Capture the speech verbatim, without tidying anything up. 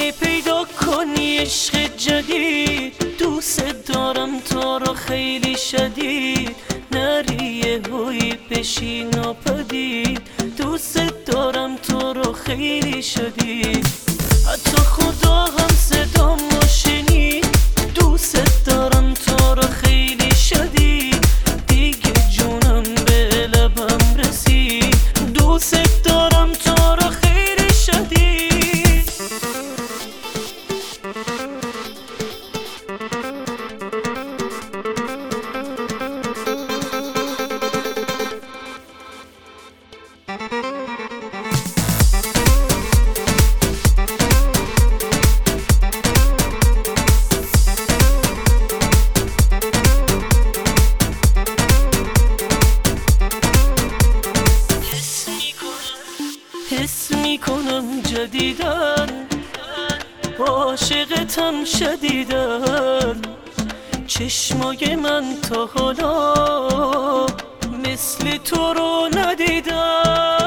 اگه پیدا کنی عشق جدید، دوست دارم تو رو خیلی شدید، نری یهویی بشی ناپدید. دوست دارم تو رو خیلی شدید، حتی خدا هم صدامو شنید. دوست دارم تو رو خیلی شدید، دیگه جونم به لبم رسید. دوست دارم تو رو خیلی شدید. حس میکنم جدیدن عاشقتم شدیدن، چشمای من تا حالا مثل تو رو ندیدن.